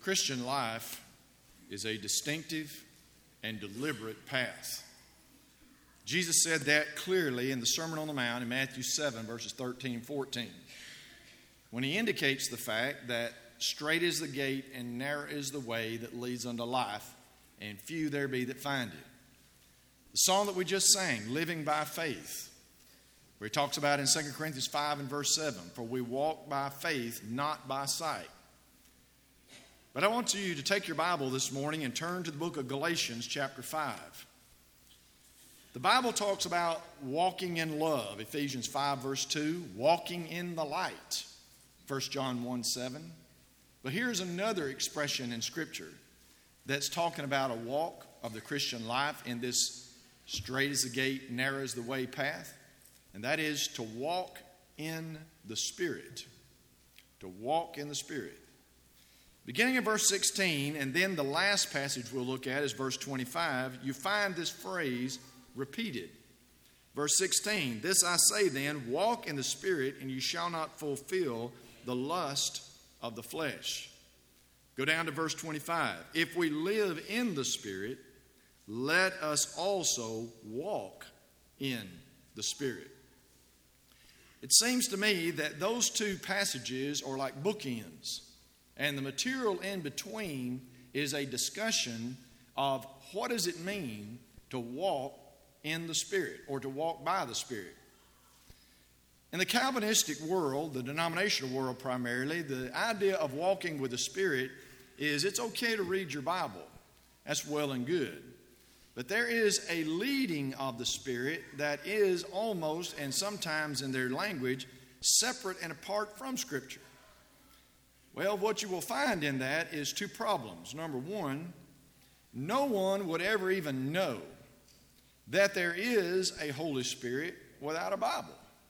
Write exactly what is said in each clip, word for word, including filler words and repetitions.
Christian life is a distinctive and deliberate path. Jesus said that clearly in the Sermon on the Mount in Matthew seven, verses thirteen and fourteen, when he indicates the fact that straight is the gate and narrow is the way that leads unto life, and few there be that find it. The song that we just sang, Living by Faith, where he talks about in Second Corinthians five and verse seven, for we walk by faith, not by sight. But I want you to take your Bible this morning and turn to the book of Galatians chapter five. The Bible talks about walking in love, Ephesians five verse two, walking in the light, First John one seven. But here's another expression in Scripture that's talking about a walk of the Christian life in this straight is the gate, narrow is the way path. And that is to walk in the Spirit. To walk in the Spirit. Beginning in verse sixteen, and then the last passage we'll look at is verse twenty-five, you find this phrase repeated. Verse sixteen, this I say then, walk in the Spirit, and you shall not fulfill the lust of the flesh. Go down to verse twenty-five. If we live in the Spirit, let us also walk in the Spirit. It seems to me that those two passages are like bookends, and the material in between is a discussion of what does it mean to walk in the Spirit or to walk by the Spirit. In the Calvinistic world, the denominational world primarily, the idea of walking with the Spirit is it's okay to read your Bible. That's well and good. But there is a leading of the Spirit that is almost, and sometimes in their language, separate and apart from Scripture. Well, what you will find in that is two problems. Number one, no one would ever even know that there is a Holy Spirit without a Bible.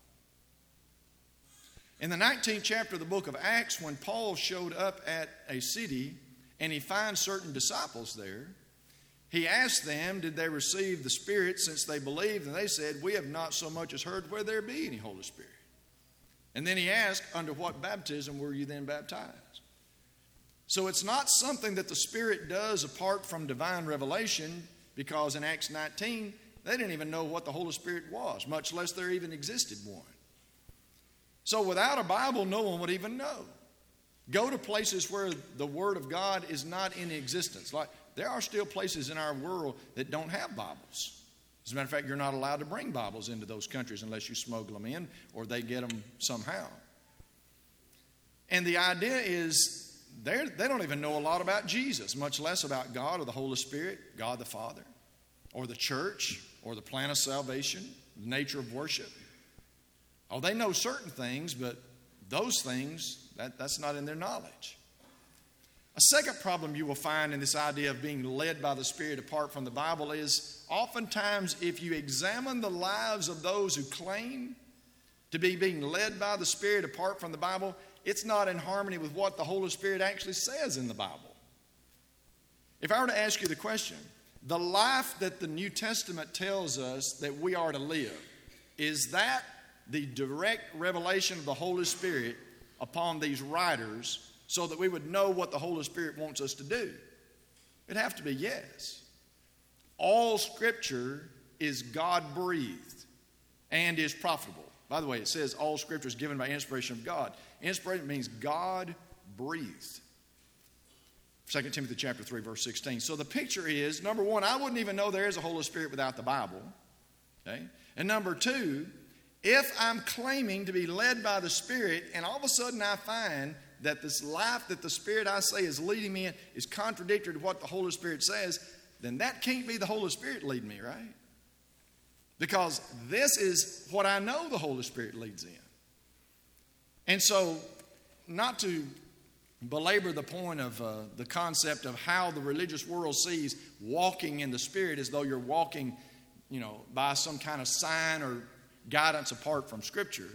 In the nineteenth chapter of the book of Acts, when Paul showed up at a city and he finds certain disciples there, he asked them, did they receive the Spirit since they believed? And they said, we have not so much as heard where there be any Holy Spirit. And then he asked, under what baptism were you then baptized? So it's not something that the Spirit does apart from divine revelation, because in Acts nineteen, they didn't even know what the Holy Spirit was, much less there even existed one. So without a Bible, no one would even know. Go to places where the Word of God is not in existence. Like there are still places in our world that don't have Bibles. As a matter of fact, you're not allowed to bring Bibles into those countries unless you smuggle them in or they get them somehow. And the idea is they they don't even know a lot about Jesus, much less about God or the Holy Spirit, God the Father, or the church, or the plan of salvation, the nature of worship. Oh, they know certain things, but those things, that, that's not in their knowledge. A second problem you will find in this idea of being led by the Spirit apart from the Bible is oftentimes if you examine the lives of those who claim to be being led by the Spirit apart from the Bible, it's not in harmony with what the Holy Spirit actually says in the Bible. If I were to ask you the question, the life that the New Testament tells us that we are to live, is that the direct revelation of the Holy Spirit upon these writers so that we would know what the Holy Spirit wants us to do? It'd have to be yes. All Scripture is God-breathed and is profitable. By the way, it says all Scripture is given by inspiration of God. Inspiration means God-breathed. Second Timothy chapter three, verse sixteen. So the picture is, number one, I wouldn't even know there is a Holy Spirit without the Bible. Okay? And number two, if I'm claiming to be led by the Spirit and all of a sudden I find that this life that the Spirit I say is leading me in is contradictory to what the Holy Spirit says, then that can't be the Holy Spirit leading me, right? Because this is what I know the Holy Spirit leads in. And so, not to belabor the point of uh, the concept of how the religious world sees walking in the Spirit as though you're walking, you know, by some kind of sign or guidance apart from Scripture.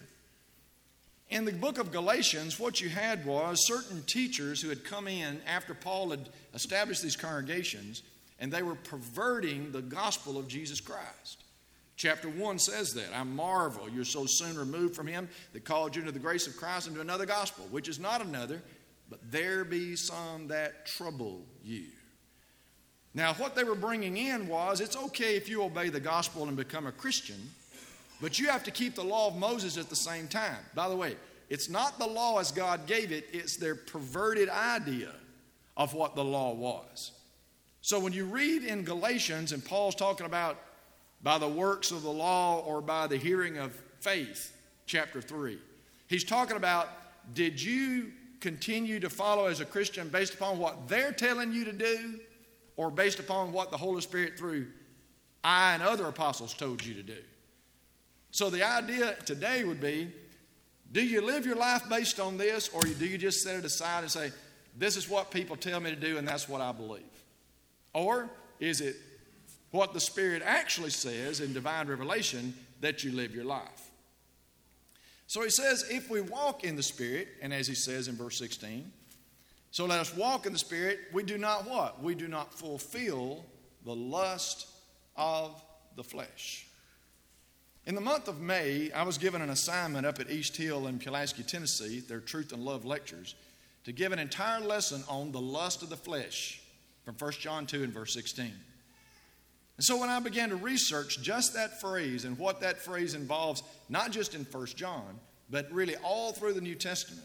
In the book of Galatians, what you had was certain teachers who had come in after Paul had established these congregations, and they were perverting the gospel of Jesus Christ. Chapter one says that, I marvel you're so soon removed from him that called you into the grace of Christ into another gospel, which is not another, but there be some that trouble you. Now, what they were bringing in was, it's okay if you obey the gospel and become a Christian, but you have to keep the law of Moses at the same time. By the way, it's not the law as God gave it, it's their perverted idea of what the law was. So when you read in Galatians, and Paul's talking about by the works of the law or by the hearing of faith, chapter three, he's talking about, did you continue to follow as a Christian based upon what they're telling you to do, or based upon what the Holy Spirit through I and other apostles told you to do? So the idea today would be, do you live your life based on this, or do you just set it aside and say, this is what people tell me to do and that's what I believe? Or is it what the Spirit actually says in divine revelation that you live your life? So he says, if we walk in the Spirit, and as he says in verse sixteen, so let us walk in the Spirit, we do not what? We do not fulfill the lust of the flesh. In the month of May, I was given an assignment up at East Hill in Pulaski, Tennessee, their Truth and Love lectures, to give an entire lesson on the lust of the flesh from First John two and verse sixteen. And so when I began to research just that phrase and what that phrase involves, not just in First John, but really all through the New Testament,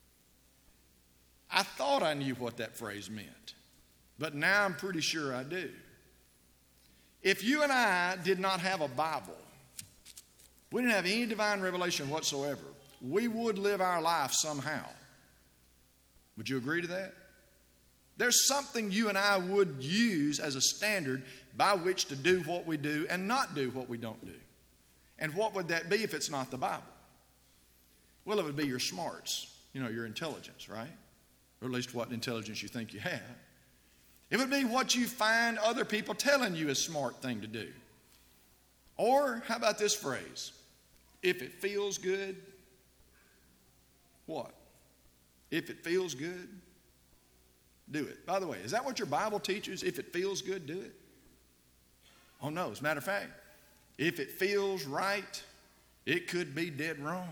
I thought I knew what that phrase meant, but now I'm pretty sure I do. If you and I did not have a Bible, we didn't have any divine revelation whatsoever, we would live our life somehow. Would you agree to that? There's something you and I would use as a standard by which to do what we do and not do what we don't do. And what would that be if it's not the Bible? Well, it would be your smarts, you know, your intelligence, right? Or at least what intelligence you think you have. It would be what you find other people telling you is a smart thing to do. Or how about this phrase? If it feels good, what? If it feels good, do it. By the way, is that what your Bible teaches? If it feels good, do it? Oh no, as a matter of fact, if it feels right, it could be dead wrong.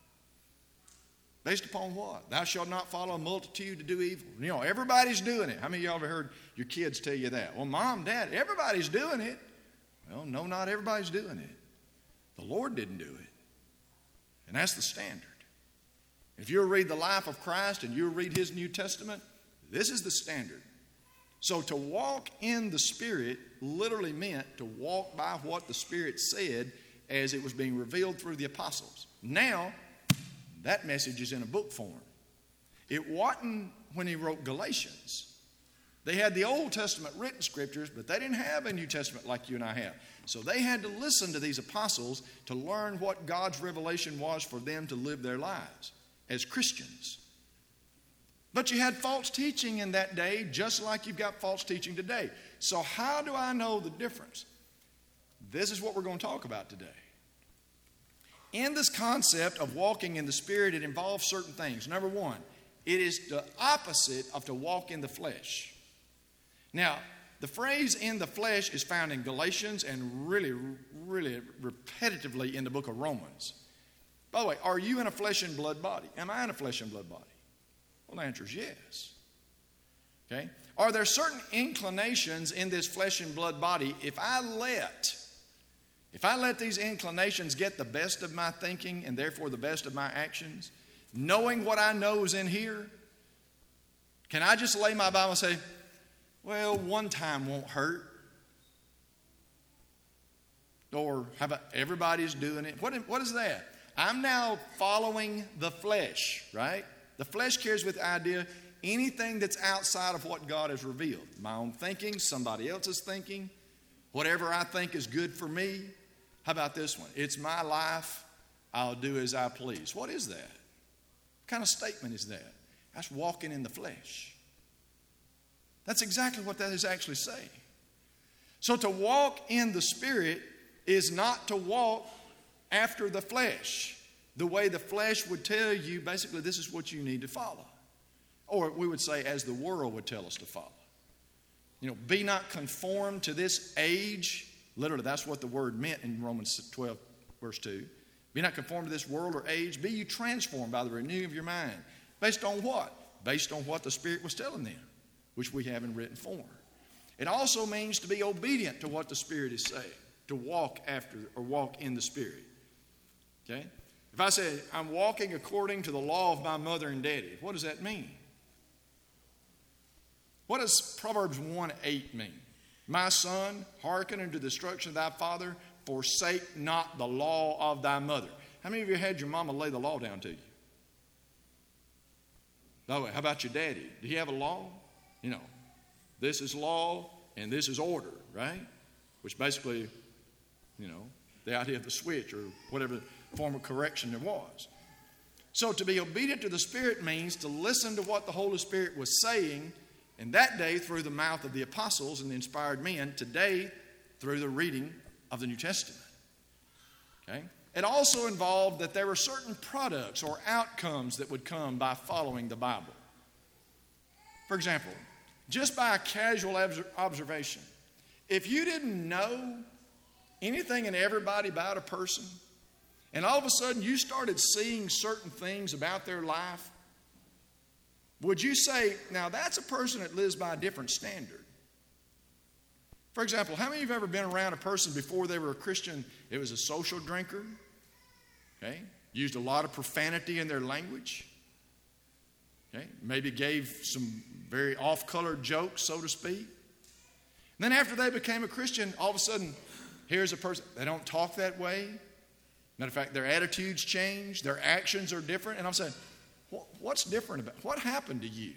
Based upon what? Thou shalt not follow a multitude to do evil. You know, everybody's doing it. How many of y'all ever heard your kids tell you that? Well, Mom, Dad, everybody's doing it. Well, no, not everybody's doing it. The Lord didn't do it. And that's the standard. If you'll read the life of Christ and you'll read his New Testament, this is the standard. So to walk in the Spirit literally meant to walk by what the Spirit said as it was being revealed through the apostles. Now, that message is in a book form. It wasn't when he wrote Galatians. They had the Old Testament written scriptures, but they didn't have a New Testament like you and I have. So they had to listen to these apostles to learn what God's revelation was for them to live their lives as Christians. But you had false teaching in that day, just like you've got false teaching today. So how do I know the difference? This is what we're going to talk about today. In this concept of walking in the Spirit, it involves certain things. Number one, it is the opposite of to walk in the flesh. Now, the phrase in the flesh is found in Galatians and really, really repetitively in the book of Romans. By the way, are you in a flesh and blood body? Am I in a flesh and blood body? Well, the answer is yes. Okay? Are there certain inclinations in this flesh and blood body? If I let, if I let these inclinations get the best of my thinking and therefore the best of my actions, knowing what I know is in here, can I just lay my Bible and say, well, one time won't hurt? Or how about everybody's doing it? What, what is that? I'm now following the flesh, right? The flesh carries with the idea anything that's outside of what God has revealed. My own thinking, somebody else's thinking, whatever I think is good for me. How about this one? It's my life. I'll do as I please. What is that? What kind of statement is that? That's walking in the flesh. That's exactly what that is actually saying. So to walk in the Spirit is not to walk after the flesh, the way the flesh would tell you, basically, this is what you need to follow. Or we would say, as the world would tell us to follow. You know, be not conformed to this age. Literally, that's what the word meant in Romans twelve, verse two. Be not conformed to this world or age. Be you transformed by the renewing of your mind. Based on what? based on what the Spirit was telling them, which we have in written form. It also means to be obedient to what the Spirit is saying, to walk after or walk in the Spirit. Okay? If I say, I'm walking according to the law of my mother and daddy, what does that mean? What does Proverbs one eight mean? My son, hearken unto the instruction of thy father, forsake not the law of thy mother. How many of you had your mama lay the law down to you? By the way, how about your daddy? Did he have a law? You know, this is law and this is order, right? Which basically, you know, the idea of the switch or whatever form of correction there was. So to be obedient to the Spirit means to listen to what the Holy Spirit was saying in that day through the mouth of the apostles and the inspired men, today through the reading of the New Testament. Okay? It also involved that there were certain products or outcomes that would come by following the Bible. For example, just by a casual observation, if you didn't know anything and everybody about a person, and all of a sudden you started seeing certain things about their life, would you say, now that's a person that lives by a different standard? For example, how many of you have ever been around a person before they were a Christian? It was a social drinker, okay? Used a lot of profanity in their language, okay? Maybe gave some very off-colored jokes, so to speak. And then after they became a Christian, all of a sudden, here's a person, they don't talk that way. Matter of fact, their attitudes change, their actions are different. And I'm saying, what's different about it? What happened to you?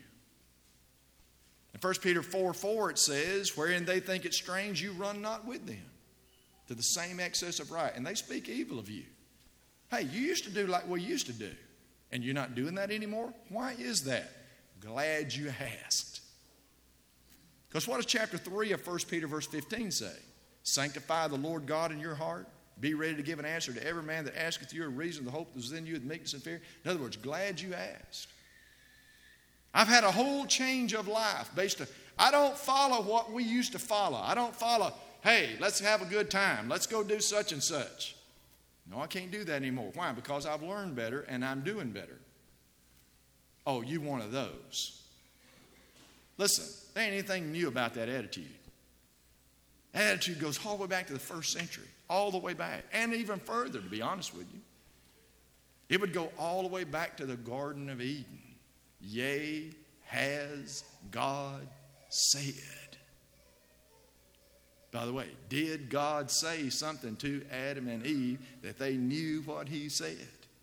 In First Peter four four it says, wherein they think it strange, you run not with them to the same excess of right. And they speak evil of you. Hey, you used to do like we used to do. And you're not doing that anymore? Why is that? Glad you asked. Because what does chapter three of First Peter verse fifteen say? Sanctify the Lord God in your heart. Be ready to give an answer to every man that asketh you a reason of the hope that is in you with meekness and fear. In other words, glad you asked. I've had a whole change of life based on, I don't follow what we used to follow. I don't follow, hey, let's have a good time. Let's go do such and such. No, I can't do that anymore. Why? Because I've learned better and I'm doing better. Oh, you one of those. Listen, there ain't anything new about that attitude. That attitude goes all the way back to the first century. All the way back. And even further, to be honest with you. It would go all the way back to the Garden of Eden. Yea, has God said. By the way, did God say something to Adam and Eve that they knew what he said?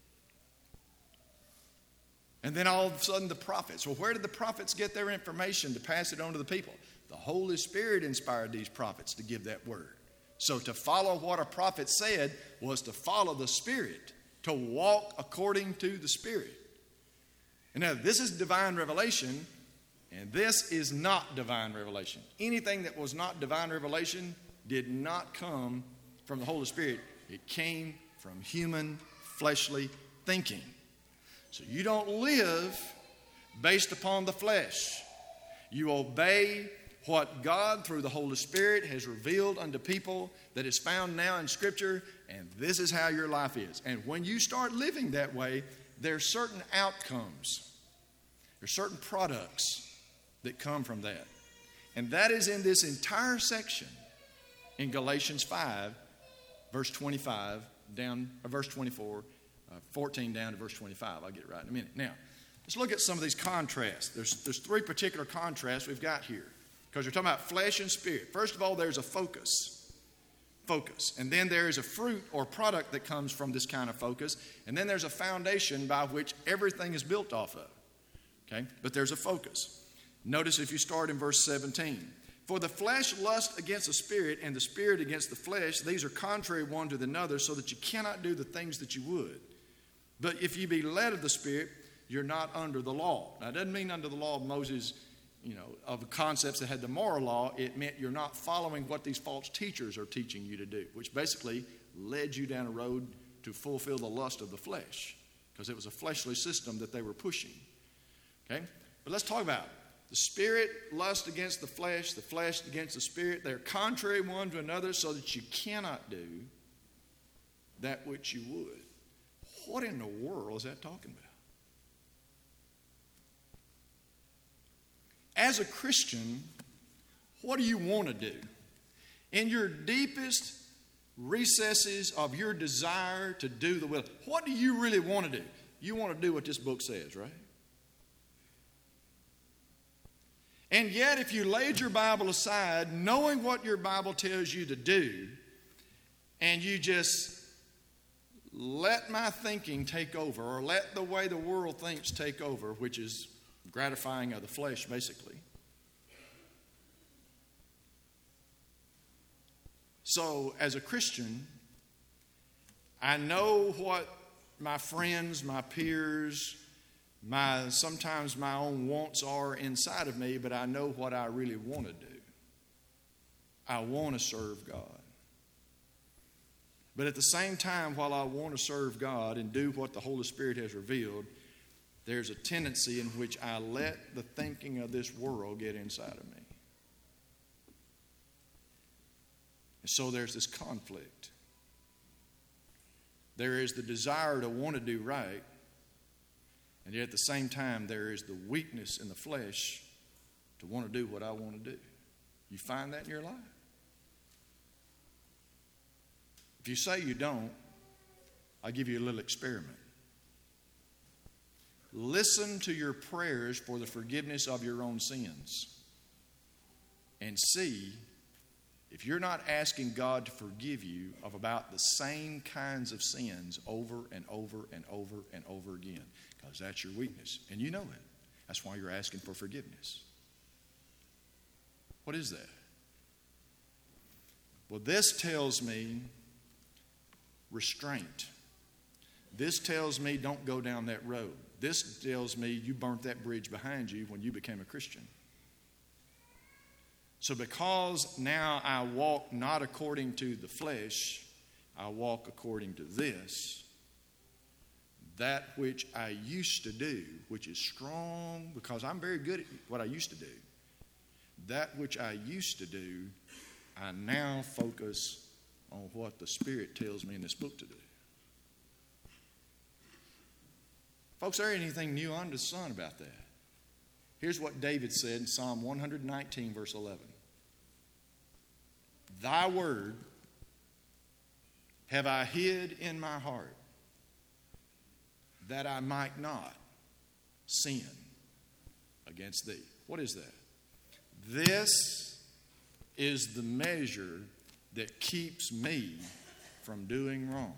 And then all of a sudden the prophets. Well, where did the prophets get their information to pass it on to the people? The Holy Spirit inspired these prophets to give that word. So to follow what a prophet said was to follow the Spirit, to walk according to the Spirit. And now this is divine revelation, and this is not divine revelation. Anything that was not divine revelation did not come from the Holy Spirit. It came from human, fleshly thinking. So you don't live based upon the flesh. You obey what God, through the Holy Spirit, has revealed unto people that is found now in Scripture, and this is how your life is. And when you start living that way, there are certain outcomes. There are certain products that come from that. And that is in this entire section in Galatians five, verse twenty-five, down, or verse twenty-four, uh, fourteen down to verse twenty-five. I'll get it right in a minute. Now, let's look at some of these contrasts. There's, there's three particular contrasts we've got here. Because we're talking about flesh and spirit. First of all, there's a focus. Focus. And then there is a fruit or product that comes from this kind of focus. And then there's a foundation by which everything is built off of. Okay? But there's a focus. Notice if you start in verse seventeen. For the flesh lusts against the spirit, and the spirit against the flesh. These are contrary one to another, so that you cannot do the things that you would. But if you be led of the Spirit, you're not under the law. Now, it doesn't mean under the law of Moses, you know, of concepts that had the moral law. It meant you're not following what these false teachers are teaching you to do, which basically led you down a road to fulfill the lust of the flesh, because it was a fleshly system that they were pushing. Okay? But let's talk about it. The spirit lust against the flesh, the flesh against the spirit. They're contrary one to another, so that you cannot do that which you would. What in the world is that talking about? As a Christian, what do you want to do? In your deepest recesses of your desire to do the will, what do you really want to do? You want to do what this book says, right? And yet, if you laid your Bible aside, knowing what your Bible tells you to do, and you just let my thinking take over, or let the way the world thinks take over, which is gratifying of the flesh, basically. So, as a Christian, I know what my friends, my peers, my sometimes my own wants are inside of me, but I know what I really want to do. I want to serve God. But at the same time, while I want to serve God and do what the Holy Spirit has revealed, there's a tendency in which I let the thinking of this world get inside of me. And so there's this conflict. There is the desire to want to do right, and yet at the same time, there is the weakness in the flesh to want to do what I want to do. You find that in your life? If you say you don't, I'll give you a little experiment. Listen to your prayers for the forgiveness of your own sins and see if you're not asking God to forgive you of about the same kinds of sins over and over and over and over again, because that's your weakness, and you know it. That's why you're asking for forgiveness. What is that? Well, this tells me restraint. This tells me don't go down that road. This tells me you burnt that bridge behind you when you became a Christian. So because now I walk not according to the flesh, I walk according to this, that which I used to do, which is strong, because I'm very good at what I used to do, that which I used to do, I now focus on what the Spirit tells me in this book to do. Folks, there ain't anything new under the sun about that. Here's what David said in Psalm one nineteen, verse eleven. Thy word have I hid in my heart, that I might not sin against thee. What is that? This is the measure that keeps me from doing wrong.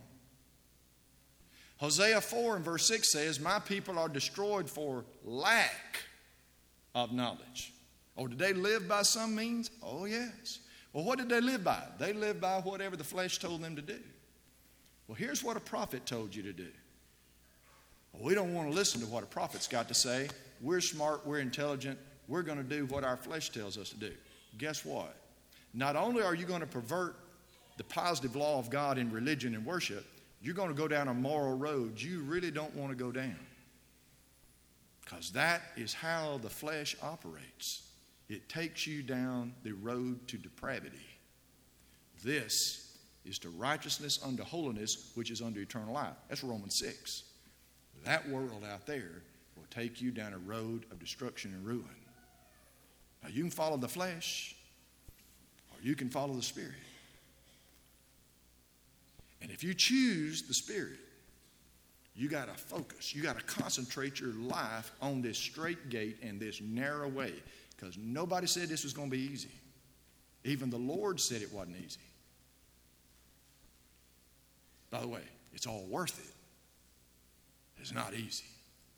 Hosea four and verse six says, my people are destroyed for lack of knowledge. Oh, did they live by some means? Oh, yes. Well, what did they live by? They lived by whatever the flesh told them to do. Well, here's what a prophet told you to do. Well, we don't want to listen to what a prophet's got to say. We're smart, we're intelligent, we're going to do what our flesh tells us to do. Guess what? Not only are you going to pervert the positive law of God in religion and worship, you're going to go down a moral road you really don't want to go down. Because that is how the flesh operates. It takes you down the road to depravity. This is to righteousness unto holiness, which is unto eternal life. That's Romans six. That world out there will take you down a road of destruction and ruin. Now, you can follow the flesh, or you can follow the Spirit. And if you choose the Spirit, you got to focus. You got to concentrate your life on this straight gate and this narrow way, because nobody said this was going to be easy. Even the Lord said it wasn't easy. By the way, it's all worth it. It's not easy.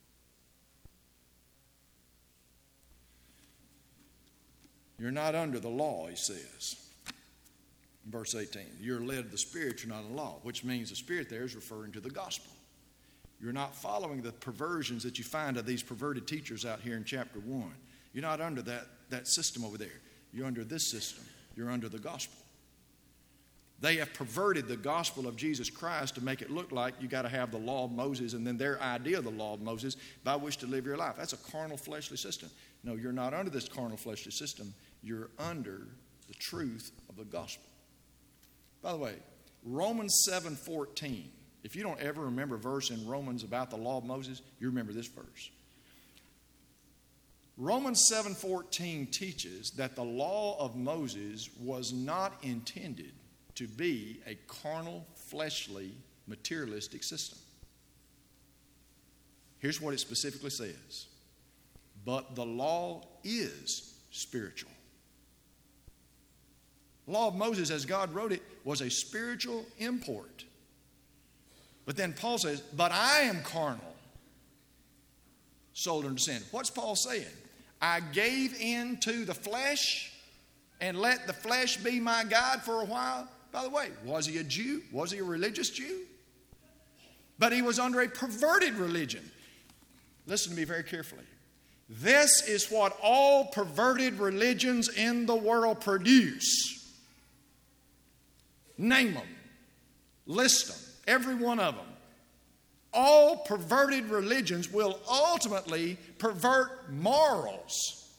You're not under the law, he says. In verse eighteen, you're led of the Spirit, you're not in the law, which means the Spirit there is referring to the gospel. You're not following the perversions that you find of these perverted teachers out here in chapter one. You're not under that, that system over there. You're under this system. You're under the gospel. They have perverted the gospel of Jesus Christ to make it look like you got to have the law of Moses and then their idea of the law of Moses by which to live your life. That's a carnal, fleshly system. No, you're not under this carnal, fleshly system. You're under the truth of the gospel. By the way, Romans seven fourteen. If you don't ever remember a verse in Romans about the law of Moses, you remember this verse. Romans seven fourteen teaches that the law of Moses was not intended to be a carnal, fleshly, materialistic system. Here's what it specifically says. But the law is spiritual. The law of Moses, as God wrote it, was a spiritual import. But then Paul says, but I am carnal, sold under sin. What's Paul saying? I gave in to the flesh and let the flesh be my guide for a while. By the way, was he a Jew? Was he a religious Jew? But he was under a perverted religion. Listen to me very carefully. This is what all perverted religions in the world produce. Name them. List them. Every one of them. All perverted religions will ultimately pervert morals.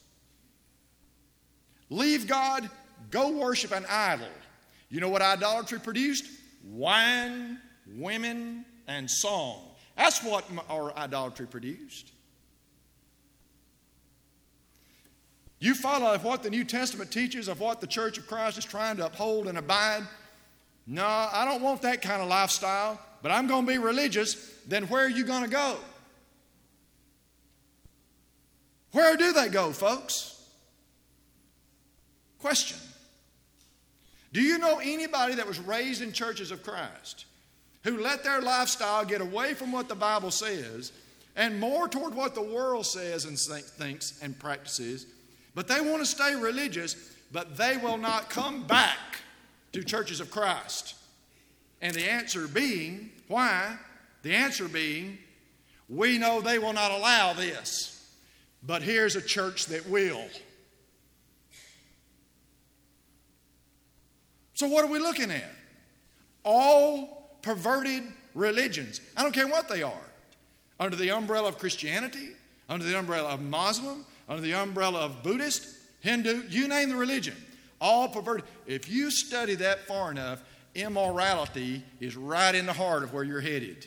Leave God, go worship an idol. You know what idolatry produced? Wine, women, and song. That's what our idolatry produced. You follow what the New Testament teaches of what the Church of Christ is trying to uphold and abide. No, I don't want that kind of lifestyle, but I'm going to be religious. Then where are you going to go? Where do they go, folks? Question. Do you know anybody that was raised in churches of Christ who let their lifestyle get away from what the Bible says and more toward what the world says and thinks and practices, but they want to stay religious, but they will not come back to churches of Christ? And the answer being, why? The answer being, we know they will not allow this, but here's a church that will. So what are we looking at? All perverted religions. I don't care what they are. Under the umbrella of Christianity, under the umbrella of Muslim, under the umbrella of Buddhist, Hindu, you name the religion. All perverted. If you study that far enough, immorality is right in the heart of where you're headed.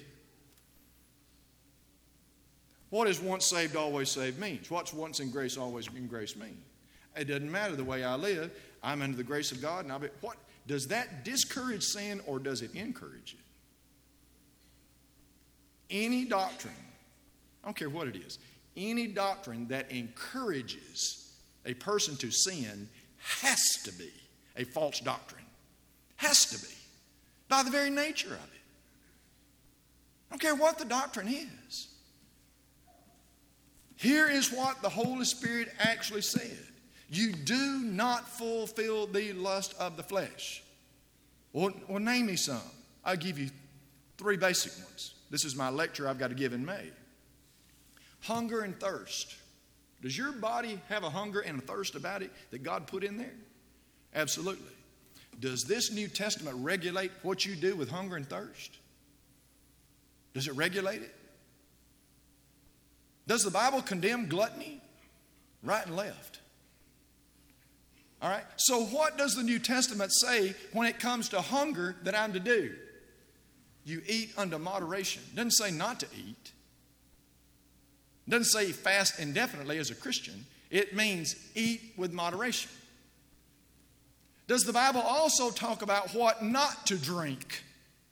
What does once saved, always saved means? What's once in grace, always in grace mean? It doesn't matter the way I live. I'm under the grace of God. And I'll be, what, does that discourage sin or does it encourage it? Any doctrine, I don't care what it is, any doctrine that encourages a person to sin has to be a false doctrine. Has to be. By the very nature of it. I don't care what the doctrine is. Here is what the Holy Spirit actually said. You do not fulfill the lust of the flesh. Well, well, name me some. I'll give you three basic ones. This is my lecture I've got to give in May. Hunger and thirst. Does your body have a hunger and a thirst about it that God put in there? Absolutely. Does this New Testament regulate what you do with hunger and thirst? Does it regulate it? Does the Bible condemn gluttony? Right and left. All right. So what does the New Testament say when it comes to hunger that I'm to do? You eat under moderation. It doesn't say not to eat. It doesn't say fast indefinitely as a Christian. It means eat with moderation. Does the Bible also talk about what not to drink?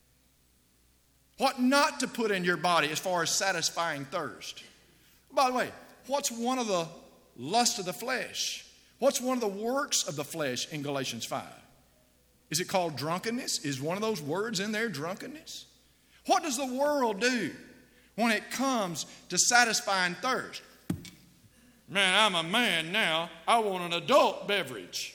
What not to put in your body as far as satisfying thirst? By the way, what's one of the lusts of the flesh? What's one of the works of the flesh in Galatians five? Is it called drunkenness? Is one of those words in there drunkenness? What does the world do when it comes to satisfying thirst? Man, I'm a man now. I want an adult beverage.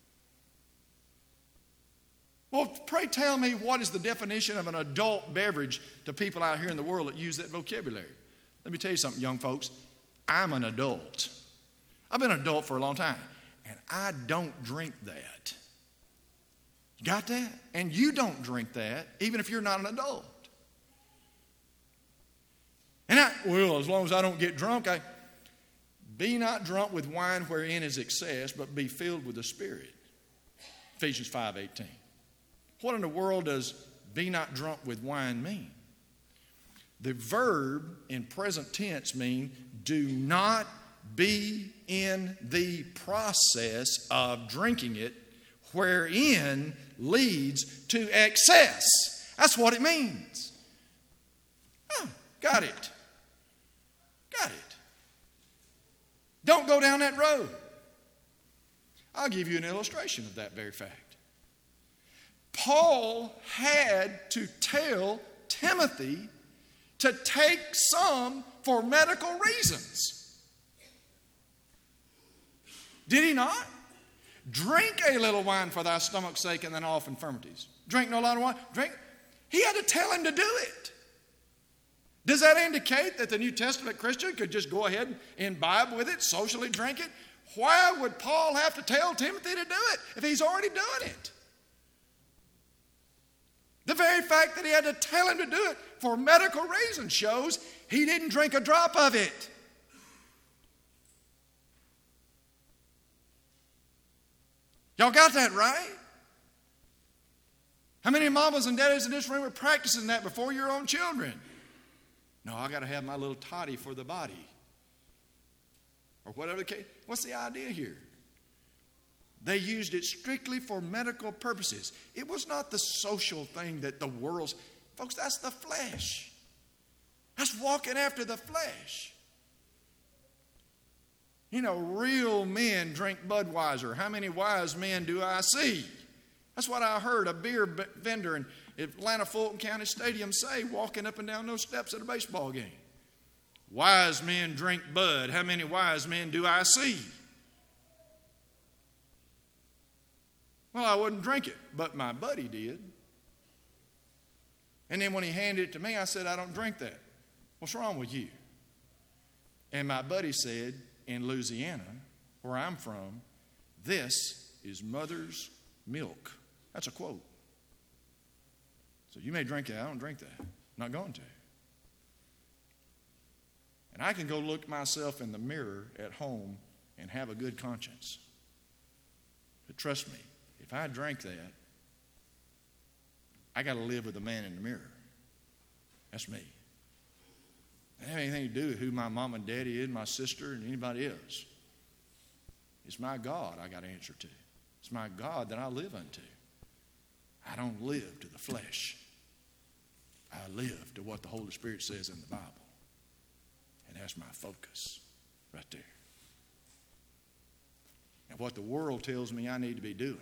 Well, pray tell me what is the definition of an adult beverage to people out here in the world that use that vocabulary. Let me tell you something, young folks. I'm an adult. I've been an adult for a long time, and I don't drink that. You got that? And you don't drink that, even if you're not an adult. And I, well, as long as I don't get drunk, I be not drunk with wine wherein is excess, but be filled with the Spirit. Ephesians five eighteen. What in the world does be not drunk with wine mean? The verb in present tense mean do not be in the process of drinking it, wherein leads to excess. That's what it means. Oh, got it. Got it. Don't go down that road. I'll give you an illustration of that very fact. Paul had to tell Timothy to take some for medical reasons. Did he not? Drink a little wine for thy stomach's sake and then off infirmities. Drink no lot of wine. Drink. He had to tell him to do it. Does that indicate that the New Testament Christian could just go ahead and imbibe with it, socially drink it? Why would Paul have to tell Timothy to do it if he's already doing it? The very fact that he had to tell him to do it for medical reasons shows he didn't drink a drop of it. Y'all got that right? How many mamas and daddies in this room are practicing that before your own children? No, I got to have my little toddy for the body. Or whatever the case. What's the idea here? They used it strictly for medical purposes. It was not the social thing that the world's... Folks, that's the flesh. That's walking after the flesh. You know, real men drink Budweiser. How many wise men do I see? That's what I heard a beer vendor in Atlanta Fulton County Stadium say walking up and down those steps at a baseball game. Wise men drink Bud. How many wise men do I see? Well, I wouldn't drink it, but my buddy did. And then when he handed it to me, I said, I don't drink that. What's wrong with you? And my buddy said, in Louisiana, where I'm from, this is mother's milk. That's a quote. So you may drink that. I don't drink that. I'm not going to. And I can go look myself in the mirror at home and have a good conscience. But trust me, if I drank that, I got to live with the man in the mirror. That's me. It doesn't have anything to do with who my mom and daddy is, my sister, and anybody else. It's my God I got to answer to. It's my God that I live unto. I don't live to the flesh. I live to what the Holy Spirit says in the Bible. And that's my focus right there. And what the world tells me I need to be doing.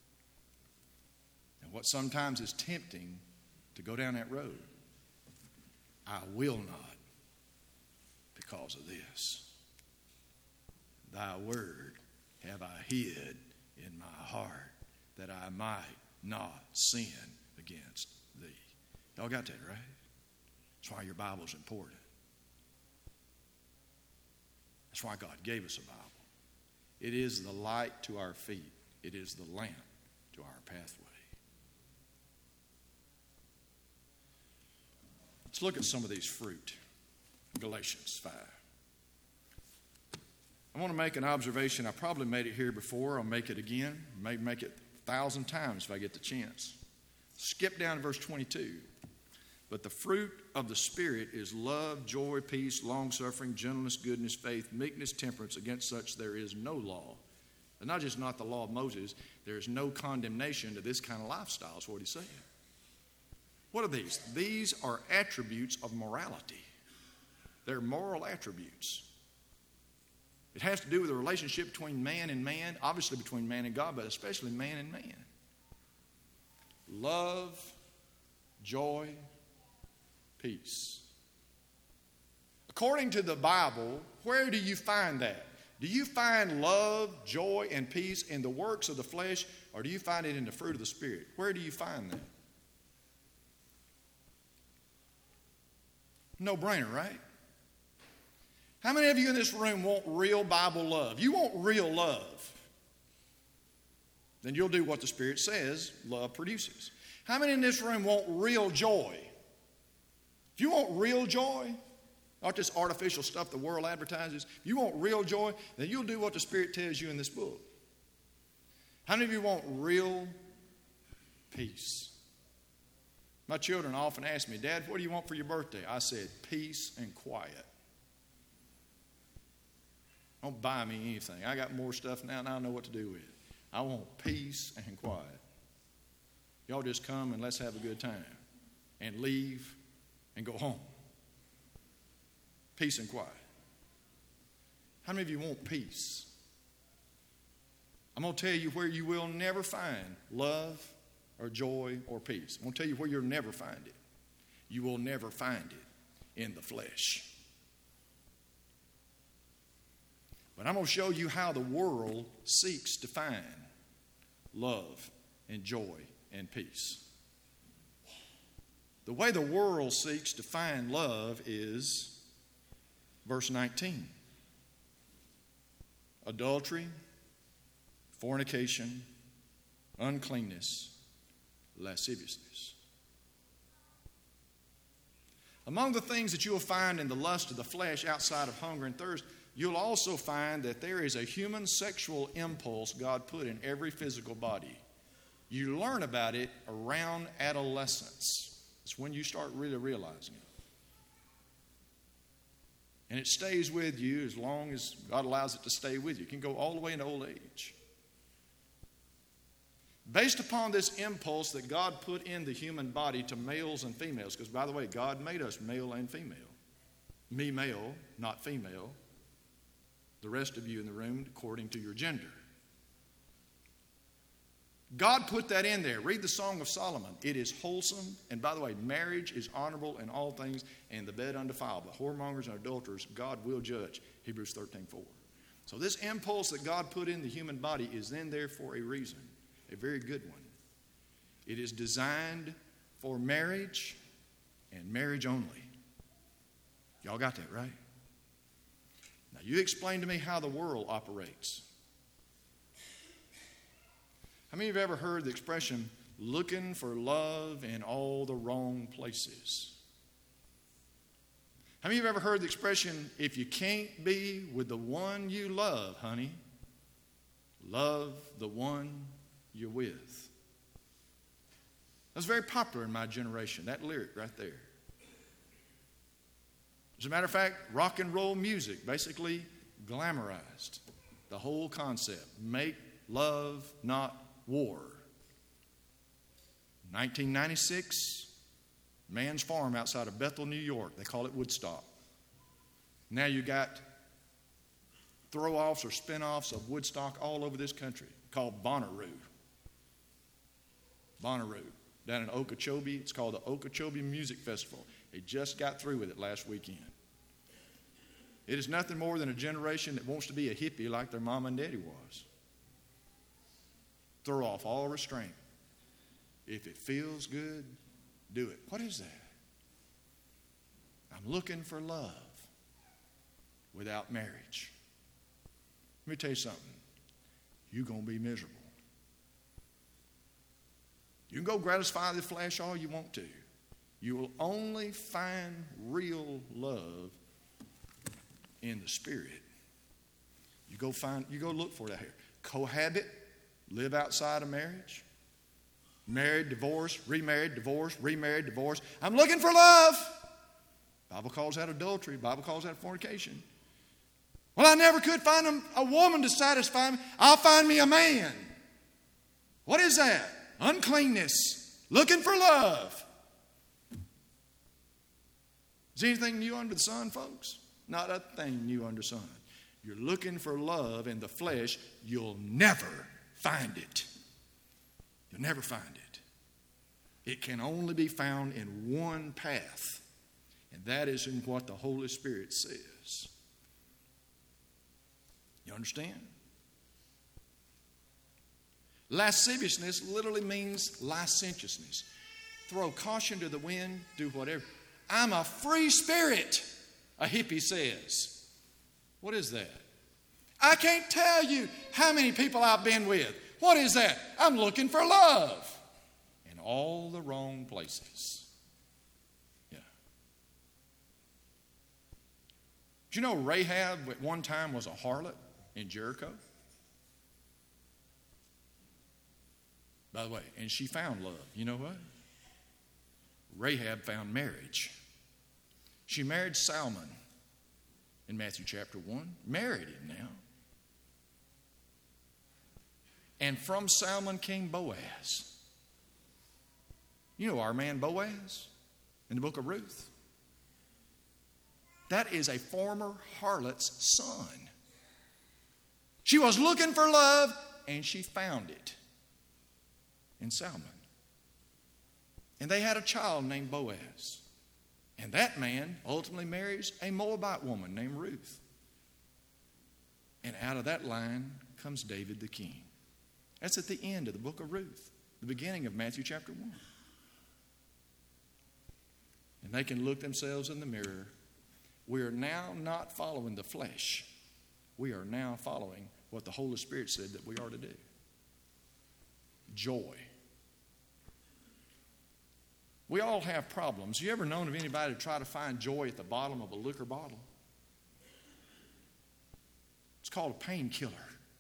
And what sometimes is tempting to go down that road. I will not because of this. Thy word have I hid in my heart that I might not sin against thee. Y'all got that right? That's why your Bible's important. That's why God gave us a Bible. It is the light to our feet. It is the lamp to our pathway. Let's look at some of these fruit. Galatians five. I want to make an observation. I probably made it here before. I'll make it again. Maybe make it a thousand times if I get the chance. Skip down to verse twenty-two. But the fruit of the Spirit is love, joy, peace, long-suffering, gentleness, goodness, faith, meekness, temperance. Against such there is no law. And not just not the law of Moses, there is no condemnation to this kind of lifestyle, is what he's saying. What are these? These are attributes of morality. They're moral attributes. It has to do with the relationship between man and man, obviously between man and God, but especially man and man. Love, joy, peace. According to the Bible, where do you find that? Do you find love, joy, and peace in the works of the flesh, or do you find it in the fruit of the Spirit? Where do you find that? No brainer, right? How many of you in this room want real Bible love? You want real love. Then you'll do what the Spirit says love produces. How many in this room want real joy? If you want real joy, not this artificial stuff the world advertises, if you want real joy, then you'll do what the Spirit tells you in this book. How many of you want real peace? My children often ask me, Dad, what do you want for your birthday? I said, peace and quiet. Don't buy me anything. I got more stuff now than I know what to do with. I want peace and quiet. Y'all just come and let's have a good time. And leave and go home. Peace and quiet. How many of you want peace? I'm going to tell you where you will never find love or joy or peace. I'm going to tell you where you'll never find it. You will never find it in the flesh. But I'm going to show you how the world seeks to find love and joy and peace. The way the world seeks to find love is verse nineteen. Adultery, fornication, uncleanness, lasciviousness. Among the things that you'll find in the lust of the flesh outside of hunger and thirst, you'll also find that there is a human sexual impulse God put in every physical body. You learn about it around adolescence. It's when you start really realizing it. And it stays with you as long as God allows it to stay with you. It can go all the way into old age. Based upon this impulse that God put in the human body to males and females, because by the way, God made us male and female. Me male, not female. The rest of you in the room according to your gender. God put that in there. Read the Song of Solomon. It is wholesome. And by the way, marriage is honorable in all things, and the bed undefiled. But whoremongers and adulterers, God will judge. Hebrews thirteen four. So this impulse that God put in the human body is then there for a reason, a very good one. It is designed for marriage and marriage only. Y'all got that, right? Now you explain to me how the world operates. How many of you have ever heard the expression, looking for love in all the wrong places? How many of you have ever heard the expression, if you can't be with the one you love, honey, love the one you're with? That's very popular in my generation, that lyric right there. As a matter of fact, rock and roll music basically glamorized the whole concept. Make love, not war. nineteen ninety-six, Man's Farm outside of Bethel, New York. They call it Woodstock. Now you got throw-offs or spin-offs of Woodstock all over this country called Bonnaroo. Bonnaroo. Down in Okeechobee, it's called the Okeechobee Music Festival. They just got through with it last weekend. It is nothing more than a generation that wants to be a hippie like their mom and daddy was. Throw off all restraint. If it feels good, do it. What is that? I'm looking for love without marriage. Let me tell you something. You're going to be miserable. You can go gratify the flesh all you want to. You will only find real love in the Spirit. You go find, you go look for it out here. Cohabit, live outside of marriage. Married, divorced, remarried, divorced, remarried, divorced. I'm looking for love. Bible calls that adultery. Bible calls that fornication. Well, I never could find a, a woman to satisfy me. I'll find me a man. What is that? Uncleanness. Looking for love. Is anything new under the sun, folks? Not a thing new under the sun. You're looking for love in the flesh, you'll never find it. You'll never find it. It can only be found in one path, and that is in what the Holy Spirit says. You understand? Lasciviousness literally means licentiousness. Throw caution to the wind, do whatever. I'm a free spirit, a hippie says. What is that? I can't tell you how many people I've been with. What is that? I'm looking for love in all the wrong places. Yeah. Did you know Rahab at one time was a harlot in Jericho? By the way, and she found love. You know what? Rahab found marriage. She married Salmon. in Matthew chapter one, married him now. And from Salmon came Boaz. You know our man Boaz in the book of Ruth. That is a former harlot's son. She was looking for love, and she found it in Salmon. And they had a child named Boaz. And that man ultimately marries a Moabite woman named Ruth. And out of that line comes David the king. That's at the end of the book of Ruth, the beginning of Matthew chapter one. And they can look themselves in the mirror. We are now not following the flesh. We are now following what the Holy Spirit said that we are to do. Joy. We all have problems. You ever known of anybody to try to find joy at the bottom of a liquor bottle? It's called a painkiller.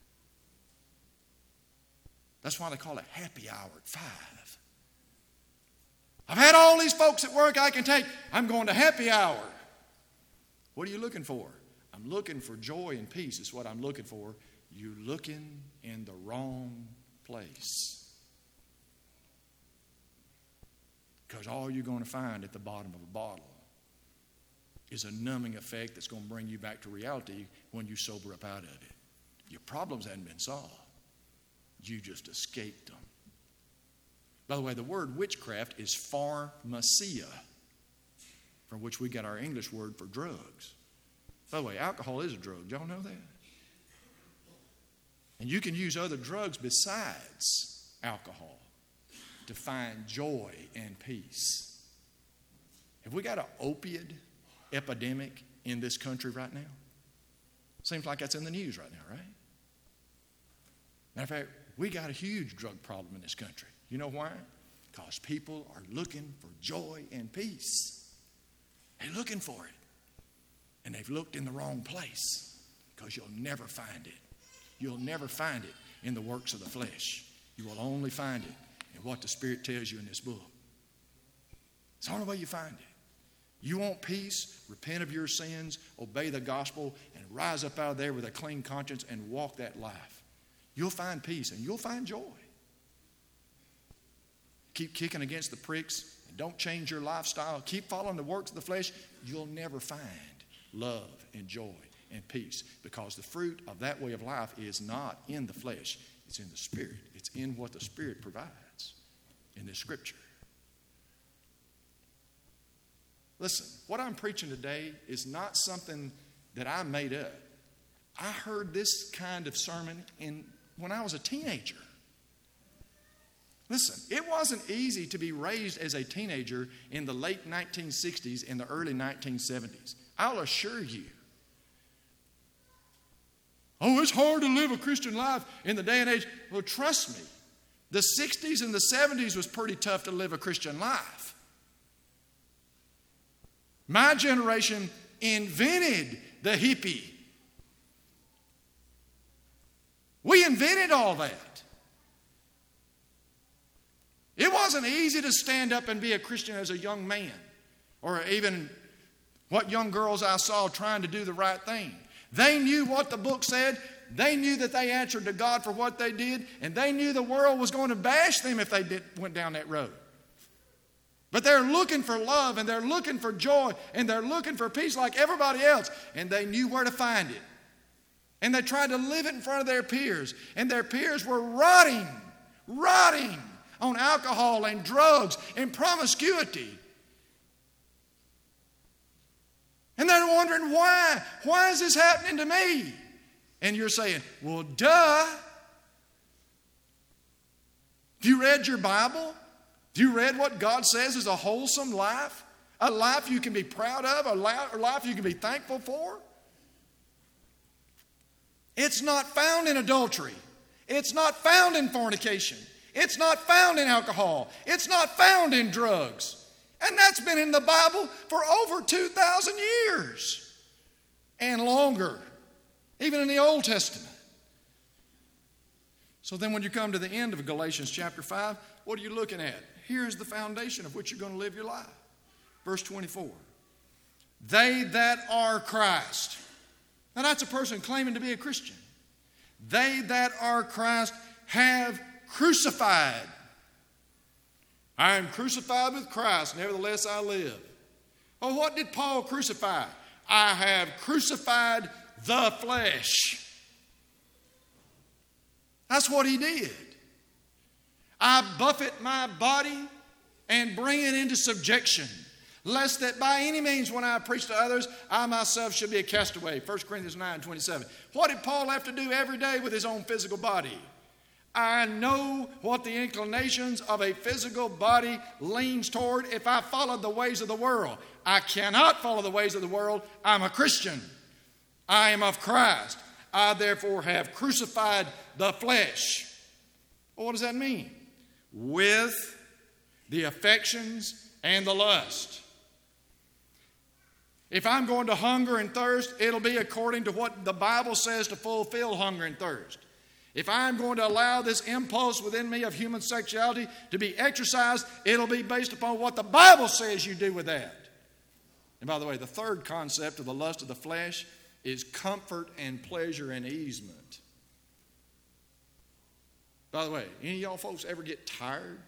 That's why they call it happy hour at five. I've had all these folks at work I can take. I'm going to happy hour. What are you looking for? I'm looking for joy and peace is what I'm looking for. You're looking in the wrong place. Because all you're going to find at the bottom of a bottle is a numbing effect that's going to bring you back to reality when you sober up out of it. Your problems hadn't been solved. You just escaped them. By the way, the word witchcraft is pharmacia, from which we got our English word for drugs. By the way, alcohol is a drug. Y'all know that? And you can use other drugs besides alcohol to find joy and peace. Have we got an opiate epidemic in this country right now? Seems like that's in the news right now, right? Matter of fact, we got a huge drug problem in this country. You know why? Because people are looking for joy and peace. They're looking for it. And they've looked in the wrong place, because you'll never find it. You'll never find it in the works of the flesh. You will only find it in what the Spirit tells you in this book. It's the only way you find it. You want peace? Repent of your sins, obey the gospel, and rise up out of there with a clean conscience and walk that life. You'll find peace and you'll find joy. Keep kicking against the pricks and don't change your lifestyle. Keep following the works of the flesh. You'll never find love and joy and peace, because the fruit of that way of life is not in the flesh. It's in the Spirit. It's in what the Spirit provides in this scripture. Listen, what I'm preaching today is not something that I made up. I heard this kind of sermon in, when I was a teenager. Listen, it wasn't easy to be raised as a teenager in the late nineteen sixties and the early nineteen seventies. I'll assure you. Oh, it's hard to live a Christian life in the day and age. Well, trust me, the sixties and the seventies was pretty tough to live a Christian life. My generation invented the hippie. We invented all that. It wasn't easy to stand up and be a Christian as a young man, or even what young girls I saw trying to do the right thing. They knew what the book said. They knew that they answered to God for what they did, and they knew the world was going to bash them if they did, went down that road. But they're looking for love, and they're looking for joy, and they're looking for peace like everybody else, and they knew where to find it. And they tried to live it in front of their peers, and their peers were rotting, rotting on alcohol and drugs and promiscuity. And they're wondering, why? Why is this happening to me? And you're saying, well, duh. Have you read your Bible? Have you read what God says is a wholesome life? A life you can be proud of? A life you can be thankful for? It's not found in adultery. It's not found in fornication. It's not found in alcohol. It's not found in drugs. And that's been in the Bible for over two thousand years and longer, even in the Old Testament. So then when you come to the end of Galatians chapter five, what are you looking at? Here's the foundation of which you're going to live your life. Verse twenty-four. They that are Christ. Now that's a person claiming to be a Christian. They that are Christ have crucified. I am crucified with Christ, nevertheless I live. Oh, what did Paul crucify? I have crucified the flesh. That's what he did. I buffet my body and bring it into subjection, lest that by any means when I preach to others, I myself should be a castaway. First Corinthians nine twenty-seven. What did Paul have to do every day with his own physical body? I know what the inclinations of a physical body leans toward if I followed the ways of the world. I cannot follow the ways of the world. I'm a Christian. I am of Christ. I therefore have crucified the flesh. Well, what does that mean? With the affections and the lust. If I'm going to hunger and thirst, it'll be according to what the Bible says to fulfill hunger and thirst. If I'm going to allow this impulse within me of human sexuality to be exercised, it'll be based upon what the Bible says you do with that. And by the way, the third concept of the lust of the flesh is comfort and pleasure and easement. By the way, any of y'all folks ever get tired?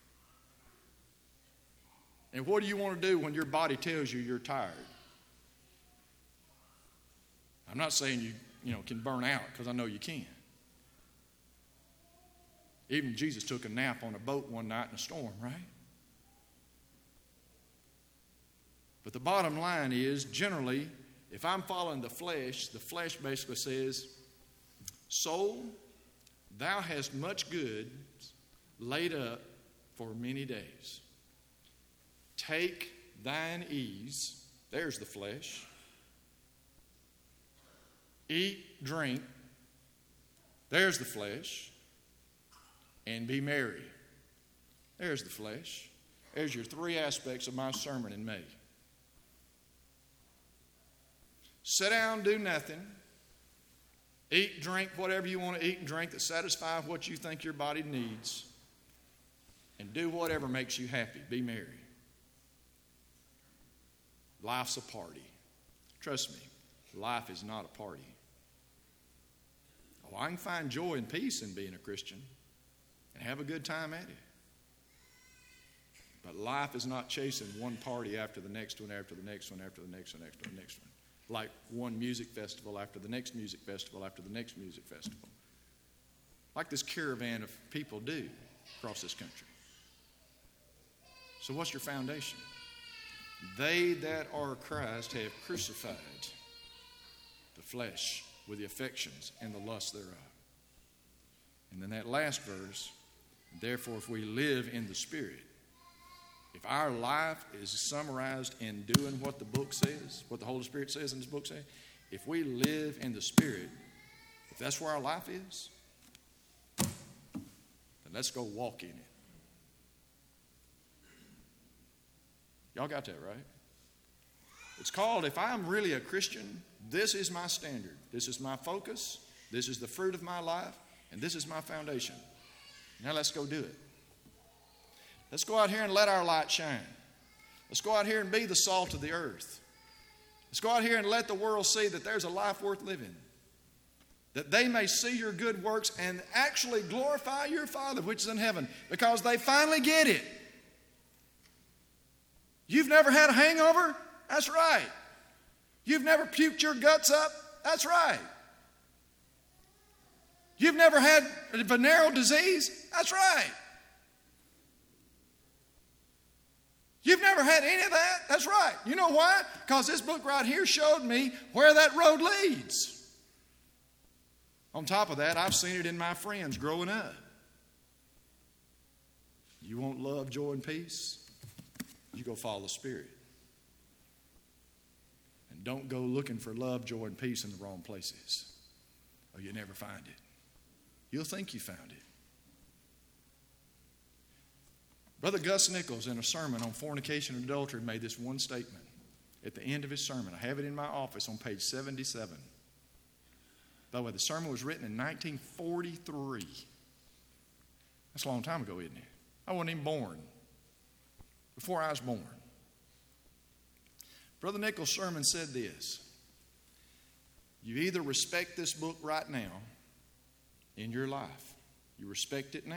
And what do you want to do when your body tells you you're tired? I'm not saying you, you know, can burn out, because I know you can. Even Jesus took a nap on a boat one night in a storm, right? But the bottom line is, generally, if I'm following the flesh, the flesh basically says, soul, thou hast much good laid up for many days. Take thine ease, there's the flesh. Eat, drink, there's the flesh. And be merry. There's the flesh. There's your three aspects of my sermon in May. Sit down, do nothing. Eat, drink, whatever you want to eat and drink that satisfies what you think your body needs. And do whatever makes you happy. Be merry. Life's a party. Trust me, life is not a party. Oh, I can find joy and peace in being a Christian and have a good time at it. But life is not chasing one party after the next one, after the next one, after the next one, after the next one. Like one music festival after the next music festival after the next music festival. Like this caravan of people do across this country. So what's your foundation? They that are Christ have crucified the flesh with the affections and the lust thereof. And then that last verse, therefore if we live in the Spirit, if our life is summarized in doing what the book says, what the Holy Spirit says in this book says, if we live in the Spirit, if that's where our life is, then let's go walk in it. Y'all got that, right? It's called, if I'm really a Christian, this is my standard. This is my focus. This is the fruit of my life. And this is my foundation. Now let's go do it. Let's go out here and let our light shine. Let's go out here and be the salt of the earth. Let's go out here and let the world see that there's a life worth living. That they may see your good works and actually glorify your Father which is in heaven, because they finally get it. You've never had a hangover? That's right. You've never puked your guts up? That's right. You've never had a venereal disease? That's right. You've never had any of that? That's right. You know why? Because this book right here showed me where that road leads. On top of that, I've seen it in my friends growing up. You want love, joy, and peace? You go follow the Spirit. And don't go looking for love, joy, and peace in the wrong places, or you'll never find it. You'll think you found it. Brother Gus Nichols, in a sermon on fornication and adultery, made this one statement at the end of his sermon. I have it in my office on page seventy-seven. By the way, the sermon was written in nineteen forty-three. That's a long time ago, isn't it? I wasn't even born. Before I was born. Brother Nichols' sermon said this: You either respect this book right now in your life, you respect it now,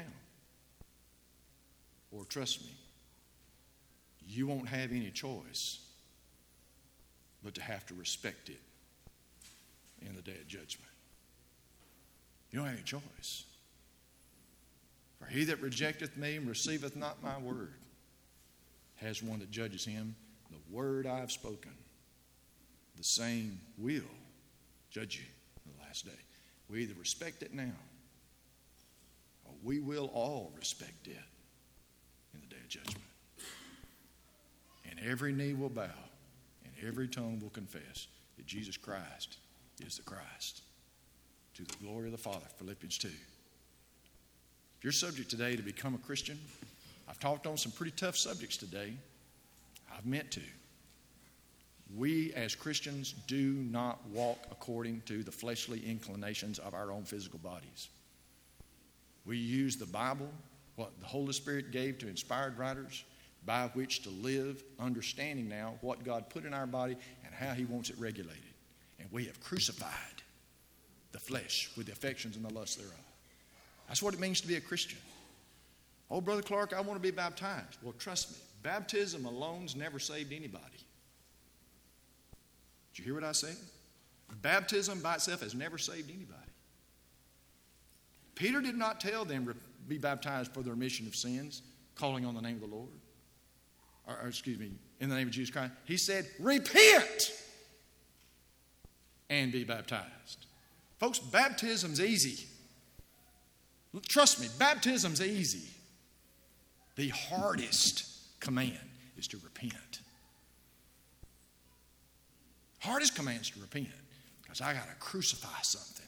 or trust me, you won't have any choice but to have to respect it in the day of judgment. You don't have any choice. For he that rejecteth me and receiveth not my word has one that judges him. The word I have spoken, the same will judge you in the last day. We either respect it now, or we will all respect it in the day of judgment. And every knee will bow, and every tongue will confess that Jesus Christ is the Christ, to the glory of the Father. Philippians two. If you're subject today to become a Christian, I've talked on some pretty tough subjects today. I've meant to. We as Christians do not walk according to the fleshly inclinations of our own physical bodies. We use the Bible, what the Holy Spirit gave to inspired writers, by which to live, understanding now what God put in our body and how He wants it regulated. And we have crucified the flesh with the affections and the lusts thereof. That's what it means to be a Christian. Oh, Brother Clark, I want to be baptized. Well, trust me, baptism alone's never saved anybody. Did you hear what I said? Baptism by itself has never saved anybody. Peter did not tell them to be baptized for the remission of sins, calling on the name of the Lord. Or, or excuse me, in the name of Jesus Christ. He said, repent and be baptized. Folks, baptism's easy. Trust me, baptism's easy. The hardest command is to repent. Hardest command is to repent, because I got to crucify something.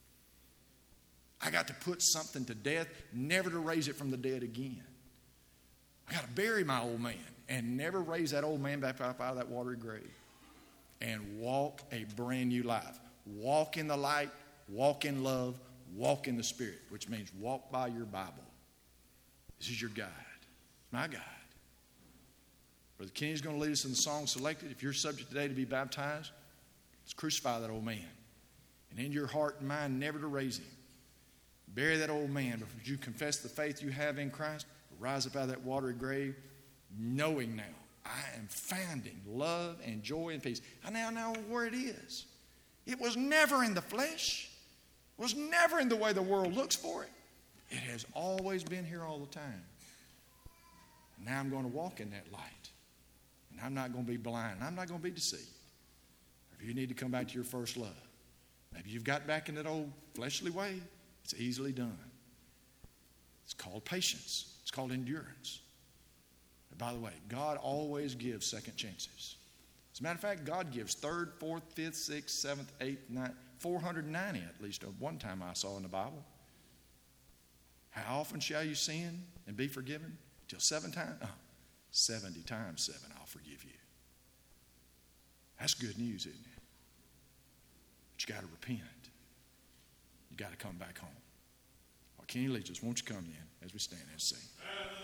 I got to put something to death, never to raise it from the dead again. I got to bury my old man and never raise that old man back up out of that watery grave, and walk a brand new life. Walk in the light, walk in love, walk in the Spirit, which means walk by your Bible. This is your guide, my guide. Brother Kenny's going to lead us in the song selected. If you're subject today to be baptized, let's crucify that old man. And in your heart and mind, never to raise him. Bury that old man before you confess the faith you have in Christ. Rise up out of that watery grave, knowing now I am finding love and joy and peace. I now know where it is. It was never in the flesh. It was never in the way the world looks for it. It has always been here all the time. And now I'm going to walk in that light. And I'm not going to be blind. I'm not going to be deceived. If you need to come back to your first love, maybe you've got back in that old fleshly way, it's easily done. It's called patience. It's called endurance. And by the way, God always gives second chances. As a matter of fact, God gives third, fourth, fifth, sixth, seventh, eighth, ninth, four hundred ninety at least at one time I saw in the Bible. How often shall you sin and be forgiven? Till seven times? Oh, seventy times seven, I'll forgive you. That's good news, isn't it? But you got to repent. You got to come back home. Well, Kenny leads us. Won't you come then as we stand and sing?